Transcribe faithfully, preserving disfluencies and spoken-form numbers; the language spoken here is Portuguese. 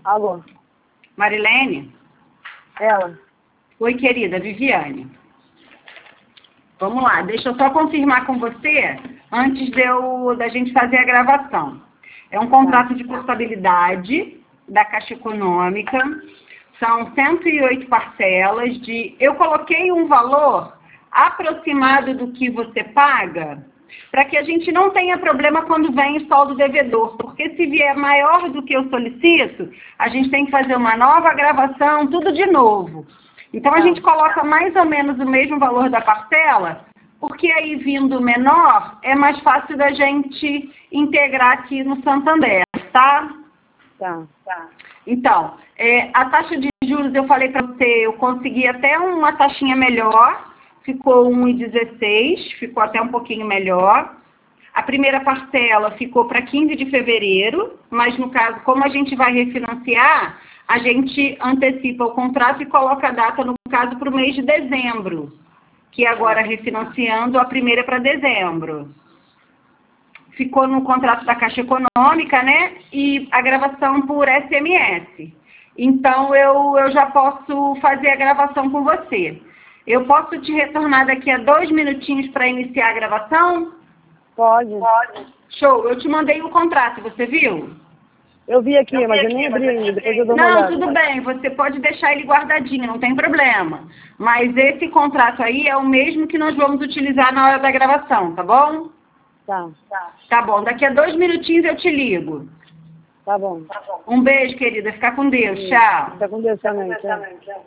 Alô? Marilene? Ela? Oi, querida, Viviane. Vamos lá, deixa eu só confirmar com você antes de eu, da gente fazer a gravação. É um contrato de portabilidade da Caixa Econômica, são cento e oito parcelas de... Eu coloquei um valor aproximado do que você paga, para que a gente não tenha problema quando vem o saldo devedor, porque se vier maior do que eu solicito, a gente tem que fazer uma nova gravação, tudo de novo. Então a gente coloca mais ou menos o mesmo valor da parcela, porque aí vindo menor, é mais fácil da gente integrar aqui no Santander, tá? Tá. Tá. Então, é, a taxa de juros, eu falei para você, eu consegui até uma taxinha melhor, ficou um vírgula dezesseis, ficou até um pouquinho melhor. A primeira parcela ficou para quinze de fevereiro, mas no caso, como a gente vai refinanciar, a gente antecipa o contrato e coloca a data, no caso, para o mês de dezembro, que agora refinanciando, a primeira é para dezembro. Ficou no contrato da Caixa Econômica, né? E a gravação por S M S. Então, eu, eu já posso fazer a gravação com você. Eu posso te retornar daqui a dois minutinhos para iniciar a gravação? Pode. Pode. Show. Eu te mandei o contrato, você viu? Eu vi aqui, Eu vi mas eu aqui, nem mas abri eu nem ainda, abri. depois eu dou uma Não, olhada. tudo bem. Você pode deixar ele guardadinho, não tem problema. Mas esse contrato aí é o mesmo que nós vamos utilizar na hora da gravação, tá bom? Tá. Tá, tá bom. Daqui a dois minutinhos eu te ligo. Tá bom. Um beijo, querida. Fica com Deus. Tchau. Fica com Deus também. Tchau.